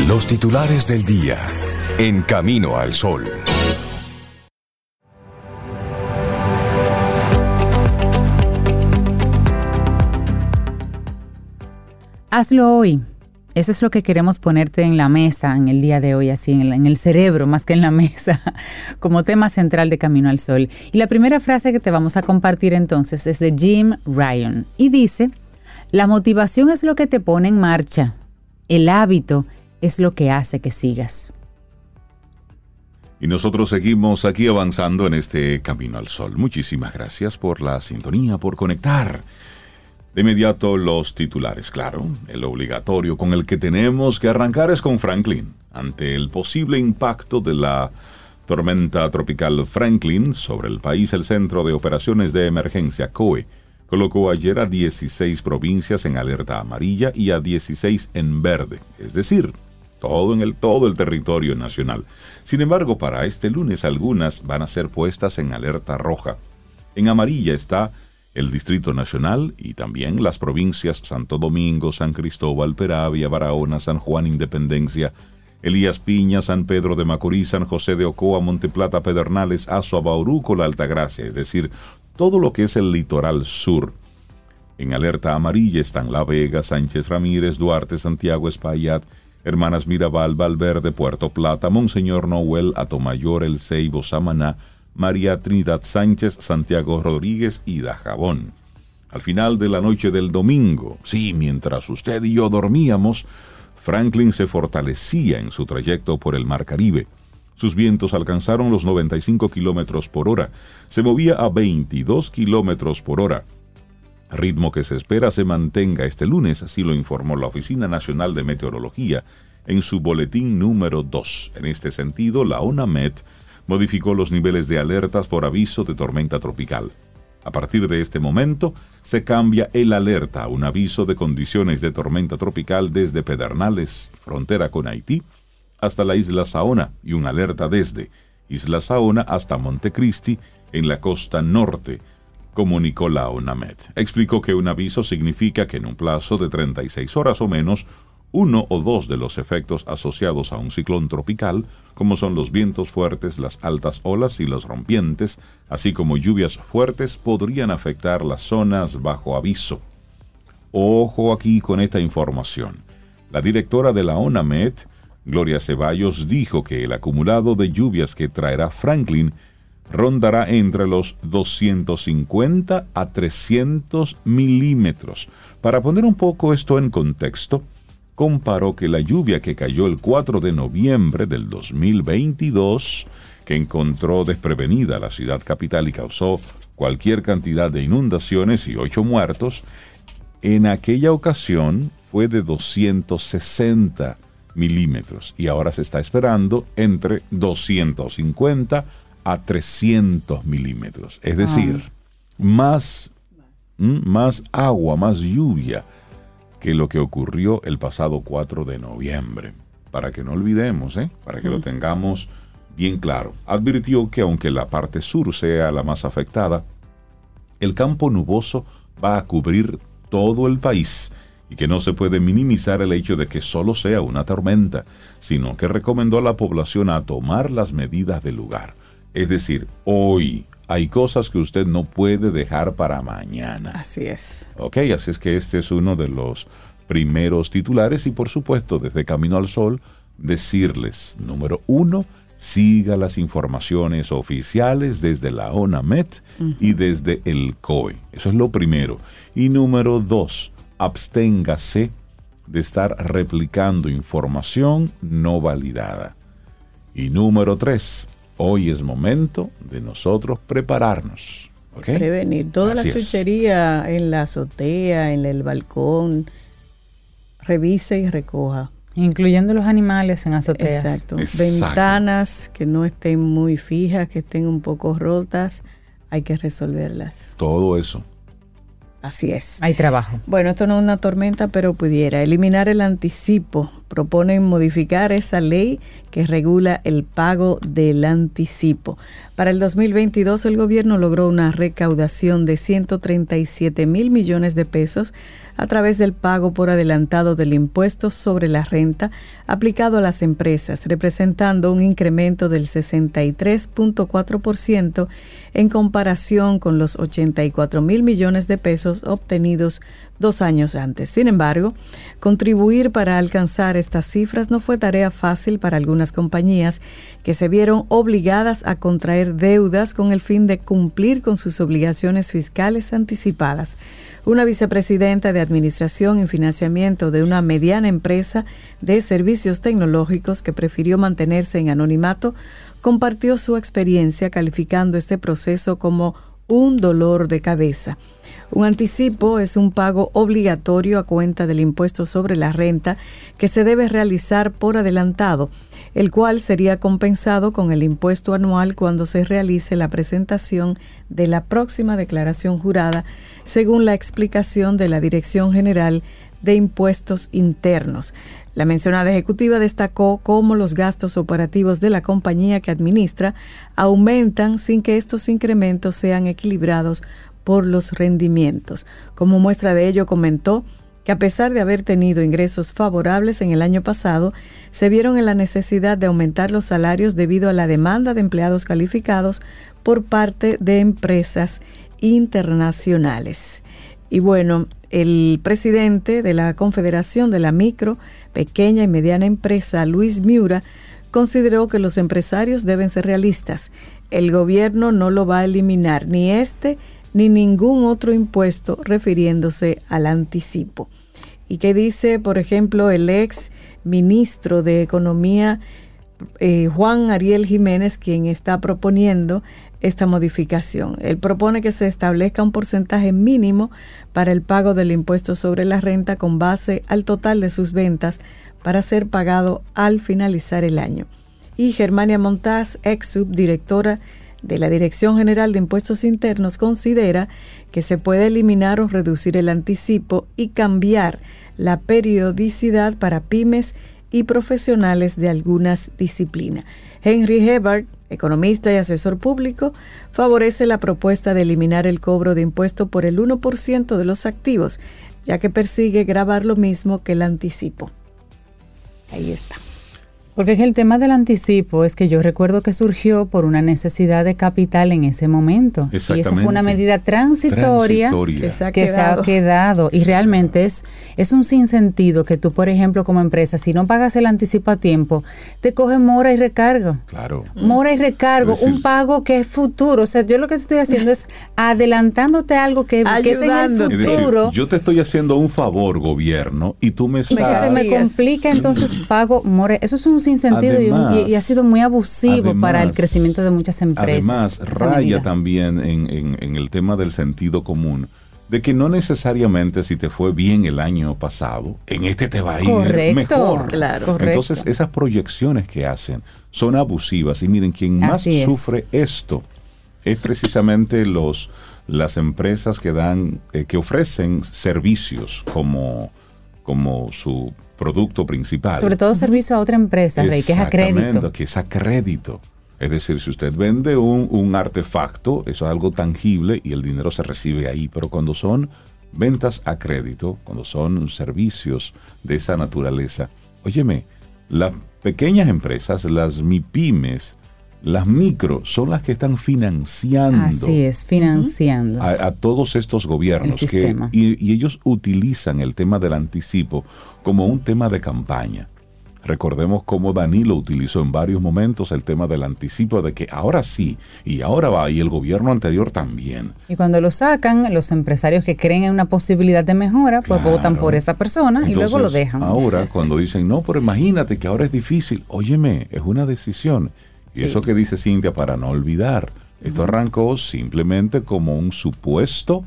Los titulares del día en Camino al Sol. Hazlo hoy. Eso es lo que queremos ponerte en la mesa en el día de hoy, así en el cerebro más que en la mesa, como tema central de Camino al Sol. Y la primera frase que te vamos a compartir entonces es de Jim Ryan y dice: la motivación es lo que te pone en marcha, el hábito es lo que hace que sigas. Y nosotros seguimos aquí avanzando en este Camino al Sol. Muchísimas gracias por la sintonía, por conectar. De inmediato los titulares, claro, el obligatorio con el que tenemos que arrancar es con Franklin. Ante el posible impacto de la tormenta tropical Franklin sobre el país, el Centro de Operaciones de Emergencia, COE, colocó ayer a 16 provincias en alerta amarilla y a 16 en verde, es decir, todo el territorio nacional. Sin embargo, para este lunes algunas van a ser puestas en alerta roja. En amarilla está el Distrito Nacional y también las provincias Santo Domingo, San Cristóbal, Peravia, Barahona, San Juan, Independencia, Elías Piña, San Pedro de Macorís, San José de Ocoa, Monteplata, Pedernales, Azua, Bauruco, La Altagracia, es decir, todo lo que es el litoral sur. En alerta amarilla están La Vega, Sánchez Ramírez, Duarte, Santiago, Espaillat, Hermanas Mirabal, Valverde, Puerto Plata, Monseñor Noel, Atomayor, El Ceibo, Samaná, María Trinidad Sánchez, Santiago Rodríguez y Dajabón. Al final de la noche del domingo, sí, mientras usted y yo dormíamos, Franklin se fortalecía en su trayecto por el Mar Caribe. Sus vientos alcanzaron los 95 kilómetros por hora. Se movía a 22 kilómetros por hora. Ritmo que se espera se mantenga este lunes, así lo informó la Oficina Nacional de Meteorología en su boletín número 2. En este sentido, la ONAMET modificó los niveles de alertas por aviso de tormenta tropical. A partir de este momento, se cambia el alerta a un aviso de condiciones de tormenta tropical desde Pedernales, frontera con Haití, hasta la isla Saona, y un alerta desde Isla Saona hasta Montecristi, en la costa norte, comunicó la ONAMET. Explicó que un aviso significa que en un plazo de 36 horas o menos, uno o dos de los efectos asociados a un ciclón tropical, como son los vientos fuertes, las altas olas y los rompientes, así como lluvias fuertes, podrían afectar las zonas bajo aviso. Ojo aquí con esta información. La directora de la ONAMET, Gloria Ceballos, dijo que el acumulado de lluvias que traerá Franklin rondará entre los 250 a 300 milímetros. Para poner un poco esto en contexto, comparó que la lluvia que cayó el 4 de noviembre del 2022, que encontró desprevenida la ciudad capital y causó cualquier cantidad de inundaciones y 8 muertos, en aquella ocasión fue de 260 milímetros y ahora se está esperando entre 250 a 300 milímetros. Es decir, más agua, más lluvia que lo que ocurrió el pasado 4 de noviembre. Para que no olvidemos, para que lo tengamos bien claro. Advirtió que aunque la parte sur sea la más afectada, el campo nuboso va a cubrir todo el país y que no se puede minimizar el hecho de que solo sea una tormenta, sino que recomendó a la población a tomar las medidas del lugar. Es decir, hoy hay cosas que usted no puede dejar para mañana. Así es. Ok, así es que este es uno de los primeros titulares y por supuesto desde Camino al Sol decirles, número 1, siga las informaciones oficiales desde la ONAMET y desde el COE. Eso es lo primero. Y número 2, absténgase de estar replicando información no validada. Y número 3, hoy es momento de nosotros prepararnos. ¿Okay? Prevenir toda la chuchería en la azotea, en el balcón. Revise y recoja. Incluyendo los animales en azoteas. Exacto. Ventanas que no estén muy fijas, que estén un poco rotas, hay que resolverlas. Todo eso. Así es. Hay trabajo. Bueno, esto no es una tormenta, pero pudiera eliminar el anticipo proponen modificar esa ley que regula el pago del anticipo. Para el 2022, el gobierno logró una recaudación de 137 mil millones de pesos a través del pago por adelantado del impuesto sobre la renta aplicado a las empresas, representando un incremento del 63.4% en comparación con los 84 mil millones de pesos obtenidos 2 años antes. Sin embargo, contribuir para alcanzar estas cifras no fue tarea fácil para algunas compañías que se vieron obligadas a contraer deudas con el fin de cumplir con sus obligaciones fiscales anticipadas. Una vicepresidenta de Administración y Financiamiento de una mediana empresa de servicios tecnológicos que prefirió mantenerse en anonimato compartió su experiencia calificando este proceso como un dolor de cabeza. Un anticipo es un pago obligatorio a cuenta del impuesto sobre la renta que se debe realizar por adelantado, el cual sería compensado con el impuesto anual cuando se realice la presentación de la próxima declaración jurada, según la explicación de la Dirección General de Impuestos Internos. La mencionada ejecutiva destacó cómo los gastos operativos de la compañía que administra aumentan sin que estos incrementos sean equilibrados por los rendimientos. Como muestra de ello, comentó que a pesar de haber tenido ingresos favorables en el año pasado, se vieron en la necesidad de aumentar los salarios debido a la demanda de empleados calificados por parte de empresas internacionales. Y bueno, el presidente de la Confederación de la Micro, Pequeña y Mediana Empresa, Luis Miura, consideró que los empresarios deben ser realistas. El gobierno no lo va a eliminar, ni este ni ningún otro impuesto, refiriéndose al anticipo. ¿Y qué dice, por ejemplo, el ex ministro de Economía, Juan Ariel Jiménez, quien está proponiendo esta modificación? Él propone que se establezca un porcentaje mínimo para el pago del impuesto sobre la renta con base al total de sus ventas para ser pagado al finalizar el año. Y Germania Montaz, ex subdirectora de la Dirección General de Impuestos Internos, considera que se puede eliminar o reducir el anticipo y cambiar la periodicidad para pymes y profesionales de algunas disciplinas. Henry Hebert, economista y asesor público, favorece la propuesta de eliminar el cobro de impuesto por el 1% de los activos, ya que persigue gravar lo mismo que el anticipo. Ahí está. Porque es el tema del anticipo, es que yo recuerdo que surgió por una necesidad de capital en ese momento. Y eso fue una medida transitoria. Que se ha quedado. Y realmente es un sinsentido que tú, por ejemplo, como empresa, si no pagas el anticipo a tiempo, te coge mora y recargo. Claro. Mora y recargo, es decir, un pago que es futuro. O sea, yo lo que estoy haciendo es adelantándote algo que es en el futuro. Es decir, yo te estoy haciendo un favor, gobierno, y tú me estás... Y si se me complica, entonces pago mora. Eso es un sin sentido y ha sido muy abusivo para el crecimiento de muchas empresas. Además, raya también en el tema del sentido común, de que no necesariamente si te fue bien el año pasado, en este te va a ir mejor. Claro. Entonces, esas proyecciones que hacen son abusivas. Y miren, quien más sufre esto es precisamente las empresas que ofrecen servicios como su producto principal. Sobre todo servicio a otra empresa, Rey, que es a crédito. Que es a crédito. Es decir, si usted vende un artefacto, eso es algo tangible y el dinero se recibe ahí. Pero cuando son ventas a crédito, cuando son servicios de esa naturaleza, óyeme, las pequeñas empresas, las MIPYMES, las micro, son las que están financiando. Así es, financiando. A todos estos gobiernos. Y ellos utilizan el tema del anticipo como un tema de campaña. Recordemos cómo Danilo utilizó en varios momentos el tema del anticipo, de que ahora sí, y ahora va, y el gobierno anterior también. Y cuando lo sacan, los empresarios que creen en una posibilidad de mejora, pues votan por esa persona. Entonces, y luego lo dejan. Ahora, cuando dicen, no, pero imagínate que ahora es difícil, óyeme, es una decisión. Y eso que dice Cintia, para no olvidar, esto arrancó simplemente como un supuesto,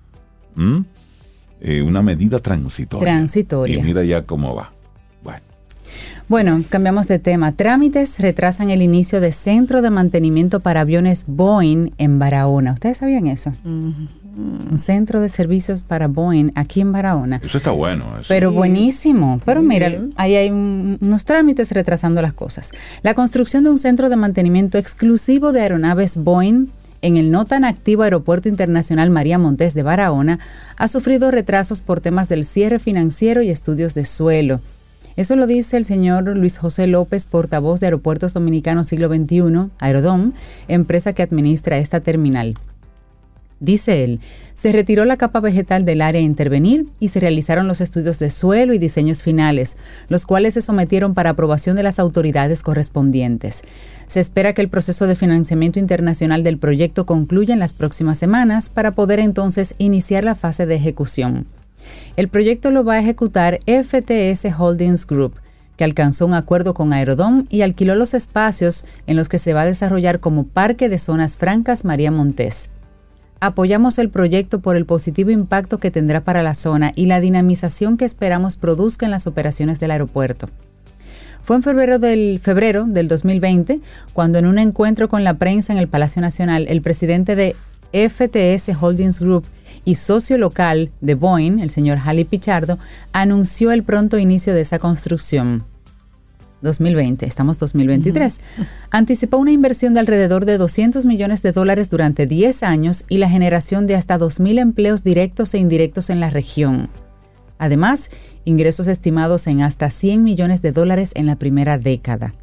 una medida transitoria. Y mira ya cómo va. Bueno, cambiamos de tema. Trámites retrasan el inicio de centro de mantenimiento para aviones Boeing en Barahona. ¿Ustedes sabían eso? Un centro de servicios para Boeing aquí en Barahona. Eso está bueno. Eso. Pero buenísimo. Pero Muy mira, bien. ahí hay unos trámites retrasando las cosas. La construcción de un centro de mantenimiento exclusivo de aeronaves Boeing en el no tan activo Aeropuerto Internacional María Montés de Barahona ha sufrido retrasos por temas del cierre financiero y estudios de suelo. Eso lo dice el señor Luis José López, portavoz de Aeropuertos Dominicanos Siglo XXI, Aerodom, empresa que administra esta terminal. Dice él, se retiró la capa vegetal del área a intervenir y se realizaron los estudios de suelo y diseños finales, los cuales se sometieron para aprobación de las autoridades correspondientes. Se espera que el proceso de financiamiento internacional del proyecto concluya en las próximas semanas para poder entonces iniciar la fase de ejecución. El proyecto lo va a ejecutar FTS Holdings Group, que alcanzó un acuerdo con Aerodom y alquiló los espacios en los que se va a desarrollar como Parque de Zonas Francas María Montés. Apoyamos el proyecto por el positivo impacto que tendrá para la zona y la dinamización que esperamos produzca en las operaciones del aeropuerto. Fue en febrero del 2020 cuando en un encuentro con la prensa en el Palacio Nacional, el presidente de FTS Holdings Group y socio local de Boeing, el señor Halley Pichardo, anunció el pronto inicio de esa construcción. 2020, estamos 2023. Anticipó una inversión de alrededor de $200 millones durante 10 años y la generación de hasta 2.000 empleos directos e indirectos en la región. Además, ingresos estimados en hasta $100 millones en la primera década.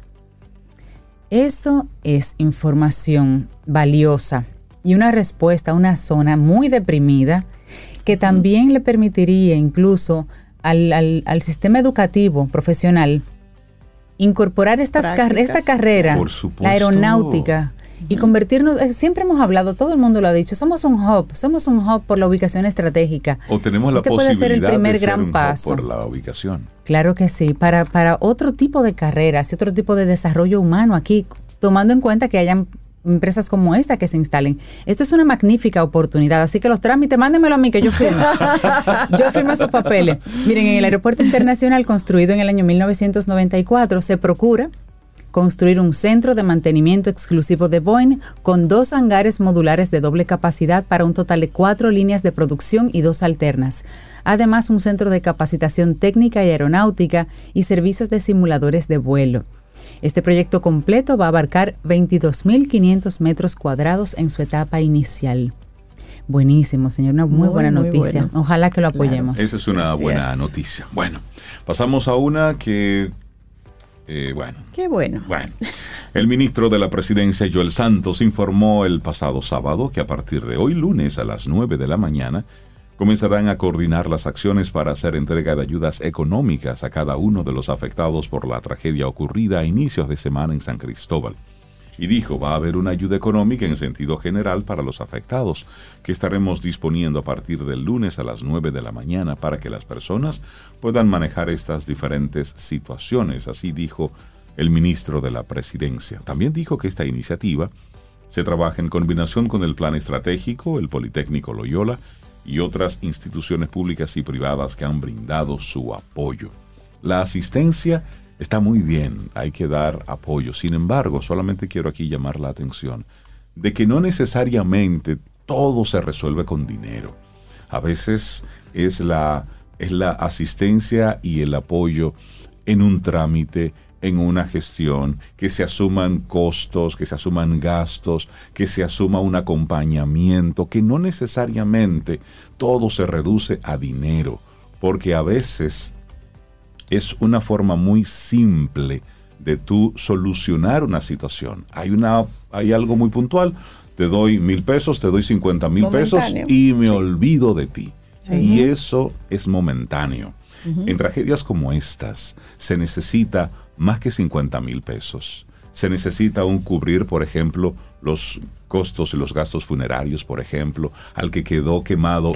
Eso es información valiosa y una respuesta a una zona muy deprimida que también le permitiría incluso al sistema educativo profesional incorporar esta carrera, la aeronáutica, y convertirnos, siempre hemos hablado, todo el mundo lo ha dicho, somos un hub por la ubicación estratégica. O tenemos la posibilidad puede ser el primer de ser gran un paso por la ubicación. Claro que sí, para otro tipo de carreras y otro tipo de desarrollo humano aquí, tomando en cuenta que hayan empresas como esta que se instalen. Esto es una magnífica oportunidad, así que los trámites, mándenmelo a mí que yo firmo. Yo firmo esos papeles. Miren, en el Aeropuerto Internacional construido en el año 1994 se procura construir un centro de mantenimiento exclusivo de Boeing con 2 hangares modulares de doble capacidad para un total de 4 líneas de producción y 2 alternas. Además, un centro de capacitación técnica y aeronáutica y servicios de simuladores de vuelo. Este proyecto completo va a abarcar 22.500 metros cuadrados en su etapa inicial. Buenísimo, señor, una muy buena noticia. Bueno. Ojalá que lo apoyemos. Esa es una buena noticia. Bueno, pasamos a una que... Qué bueno. El ministro de la Presidencia, Joel Santos, informó el pasado sábado que a partir de hoy, lunes, a las 9 de la mañana, comenzarán a coordinar las acciones para hacer entrega de ayudas económicas a cada uno de los afectados por la tragedia ocurrida a inicios de semana en San Cristóbal. Y dijo, va a haber una ayuda económica en sentido general para los afectados, que estaremos disponiendo a partir del lunes a las 9 de la mañana para que las personas puedan manejar estas diferentes situaciones. Así dijo el ministro de la Presidencia. También dijo que esta iniciativa se trabaja en combinación con el Plan Estratégico, el Politécnico Loyola y otras instituciones públicas y privadas que han brindado su apoyo. La asistencia está muy bien, hay que dar apoyo. Sin embargo, solamente quiero aquí llamar la atención de que no necesariamente todo se resuelve con dinero. A veces es la asistencia y el apoyo en un trámite, en una gestión, que se asuman costos, que se asuman gastos, que se asuma un acompañamiento, que no necesariamente todo se reduce a dinero, porque a veces es una forma muy simple de tú solucionar una situación. Hay algo muy puntual, te doy 1,000 pesos, te doy 50,000 pesos y me olvido de ti. Sí. Y eso es momentáneo. En tragedias como estas se necesita más que 50,000 pesos. Se necesita cubrir, por ejemplo, los costos y los gastos funerarios, por ejemplo, al que quedó quemado,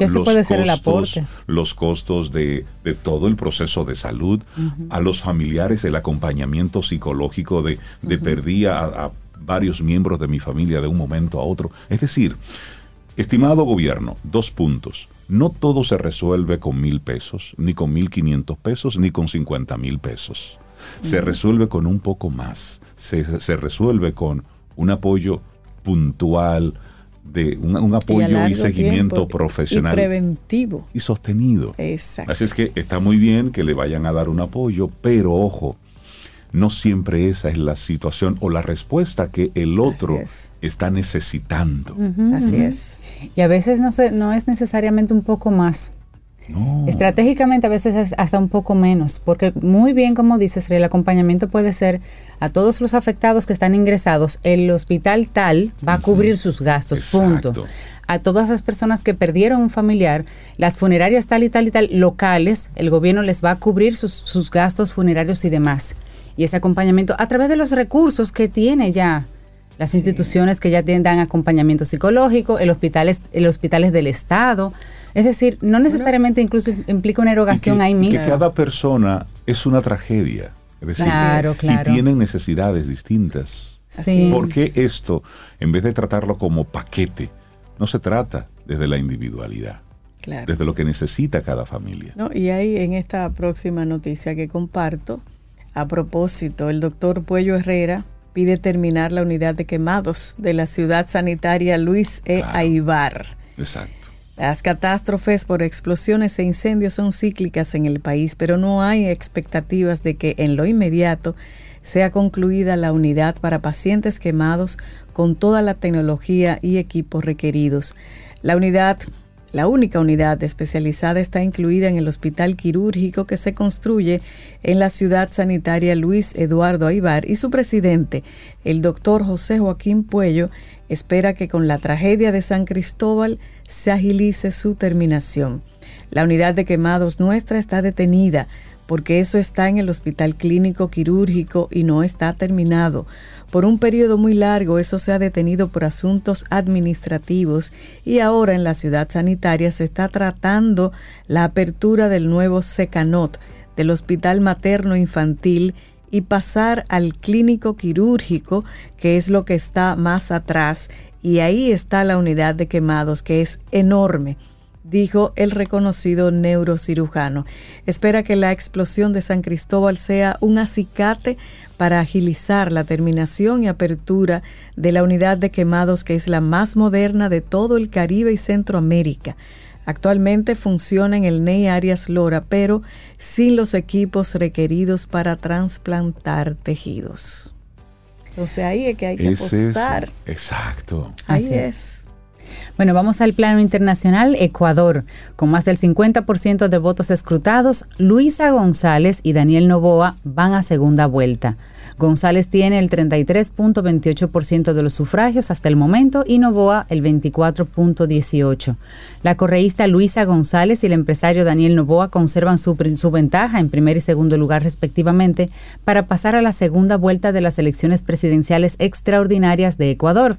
los costos de todo el proceso de salud, a los familiares, el acompañamiento psicológico de perdí a varios miembros de mi familia de un momento a otro. Es decir, estimado gobierno, 2 puntos. No todo se resuelve con 1,000 pesos, ni con 1,500 pesos, ni con 50,000 pesos. Se resuelve con un poco más. Se resuelve con un apoyo puntual, de un apoyo y seguimiento profesional. Y preventivo. Y sostenido. Exacto. Así es que está muy bien que le vayan a dar un apoyo, pero ojo, no siempre esa es la situación o la respuesta que el otro está necesitando. Así es. Y a veces no es necesariamente un poco más. No. Estratégicamente a veces es hasta un poco menos, porque muy bien, como dices, el acompañamiento puede ser a todos los afectados que están ingresados, el hospital tal va a cubrir sus gastos, Exacto. punto. A todas las personas que perdieron un familiar, las funerarias tal y tal y tal locales, el gobierno les va a cubrir sus gastos funerarios y demás. Y ese acompañamiento a través de los recursos que tiene ya las instituciones que ya dan acompañamiento psicológico, el hospitales del Estado. Es decir, no necesariamente incluso implica una erogación ahí mismo. Que cada persona es una tragedia. Es decir, claro. y tienen necesidades distintas. Sí. ¿Por qué esto, en vez de tratarlo como paquete, no se trata desde la individualidad? Claro. Desde lo que necesita cada familia. No, y ahí en esta próxima noticia que comparto, a propósito, el doctor Puello Herrera pide terminar la unidad de quemados de la ciudad sanitaria Luis E. Aybar. Exacto. Las catástrofes por explosiones e incendios son cíclicas en el país, pero no hay expectativas de que en lo inmediato sea concluida la unidad para pacientes quemados con toda la tecnología y equipos requeridos. La única unidad especializada está incluida en el hospital quirúrgico que se construye en la ciudad sanitaria Luis Eduardo Aybar, y su presidente, el doctor José Joaquín Puello, espera que con la tragedia de San Cristóbal se agilice su terminación. La unidad de quemados nuestra está detenida porque eso está en el hospital clínico quirúrgico y no está terminado. Por un periodo muy largo eso se ha detenido por asuntos administrativos y ahora en la ciudad sanitaria se está tratando la apertura del nuevo Secanot, del hospital materno infantil, y pasar al clínico quirúrgico, que es lo que está más atrás, y ahí está la unidad de quemados, que es enorme, dijo el reconocido neurocirujano. Espera que la explosión de San Cristóbal sea un acicate para agilizar la terminación y apertura de la unidad de quemados, que es la más moderna de todo el Caribe y Centroamérica. Actualmente funciona en el NEI Arias Lora, pero sin los equipos requeridos para trasplantar tejidos. Entonces ahí es que hay que apostar. Exacto. Ahí es. Bueno, vamos al plano internacional. Ecuador, con más del 50% de votos escrutados, Luisa González y Daniel Noboa van a segunda vuelta. González tiene el 33.28% de los sufragios hasta el momento y Noboa el 24.18%. La correísta Luisa González y el empresario Daniel Noboa conservan su ventaja en primer y segundo lugar respectivamente para pasar a la segunda vuelta de las elecciones presidenciales extraordinarias de Ecuador.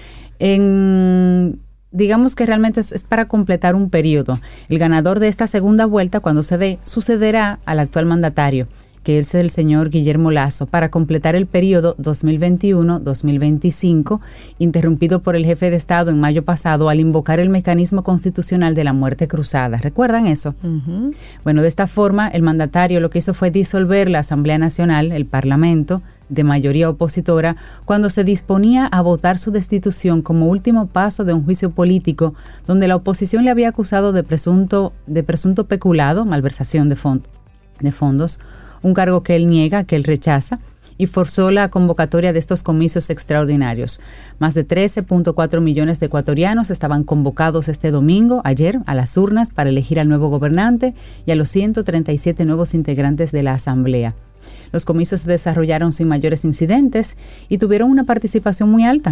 Digamos que realmente es para completar un periodo. El ganador de esta segunda vuelta, cuando se dé, sucederá al actual mandatario, que es el señor Guillermo Lasso, para completar el periodo 2021-2025, interrumpido por el jefe de Estado en mayo pasado al invocar el mecanismo constitucional de la muerte cruzada. ¿Recuerdan eso? Uh-huh. Bueno, de esta forma, el mandatario lo que hizo fue disolver la Asamblea Nacional, el Parlamento, de mayoría opositora, cuando se disponía a votar su destitución como último paso de un juicio político donde la oposición le había acusado de presunto peculado, malversación de fondos, un cargo que él niega, que él rechaza, y forzó la convocatoria de estos comicios extraordinarios. Más de 13.4 millones de ecuatorianos estaban convocados este domingo, ayer, a las urnas para elegir al nuevo gobernante y a los 137 nuevos integrantes de la Asamblea. Los comicios se desarrollaron sin mayores incidentes y tuvieron una participación muy alta.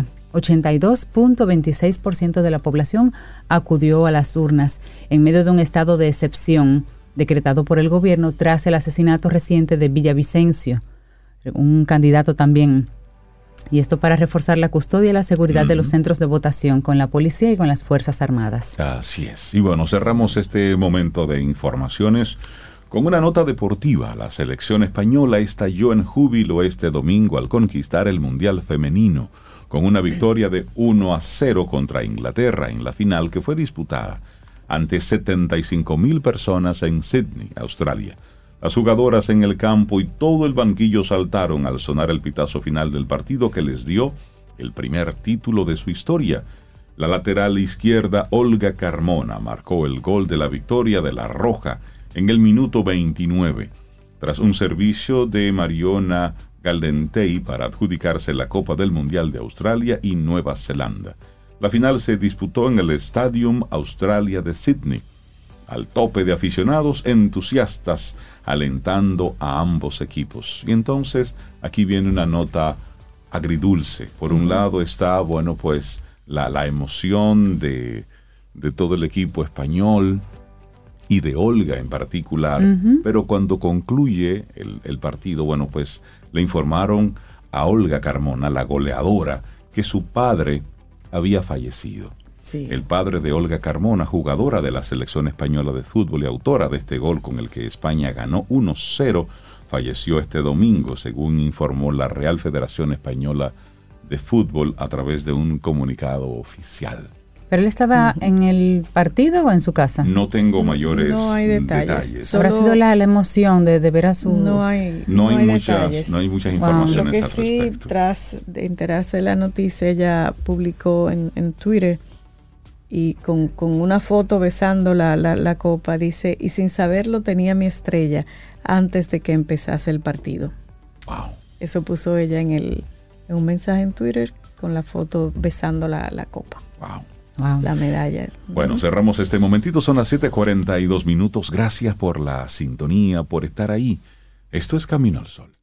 82.26% de la población acudió a las urnas en medio de un estado de excepción decretado por el gobierno tras el asesinato reciente de Villavicencio, un candidato también. Y esto para reforzar la custodia y la seguridad de los centros de votación con la policía y con las Fuerzas Armadas. Así es. Y bueno, cerramos este momento de informaciones con una nota deportiva. La selección española estalló en júbilo este domingo al conquistar el Mundial Femenino con una victoria de 1-0 contra Inglaterra en la final, que fue disputada ante 75,000 personas en Sydney, Australia. Las jugadoras en el campo y todo el banquillo saltaron al sonar el pitazo final del partido que les dio el primer título de su historia La lateral izquierda Olga Carmona marcó el gol de la victoria de la Roja en el minuto 29, tras un servicio de Mariona Galdentey para adjudicarse la Copa del Mundial de Australia y Nueva Zelanda. La final se disputó en el Stadium Australia de Sydney, al tope de aficionados entusiastas alentando a ambos equipos. Y entonces aquí viene una nota agridulce. Por un lado está, bueno, pues la emoción de todo el equipo español y de Olga en particular, pero cuando concluye el partido, bueno, pues le informaron a Olga Carmona, la goleadora, que su padre había fallecido. Sí. El padre de Olga Carmona, jugadora de la selección española de fútbol y autora de este gol con el que España ganó 1-0, falleció este domingo, según informó la Real Federación Española de Fútbol a través de un comunicado oficial. ¿Pero él estaba en el partido o en su casa? No tengo mayores no hay detalles. Habrá sido la emoción de ver a su... No hay muchas informaciones Lo que al sí, respecto. tras de enterarse de la noticia, ella publicó en Twitter y con una foto besando la copa, dice, y sin saberlo tenía mi estrella antes de que empezase el partido. Wow. Eso puso ella en un mensaje en Twitter con la foto besando la copa. Wow. Wow. La medalla. Bueno, cerramos este momentito, son las 7:42. Gracias por la sintonía, por estar ahí. Esto es Camino al Sol.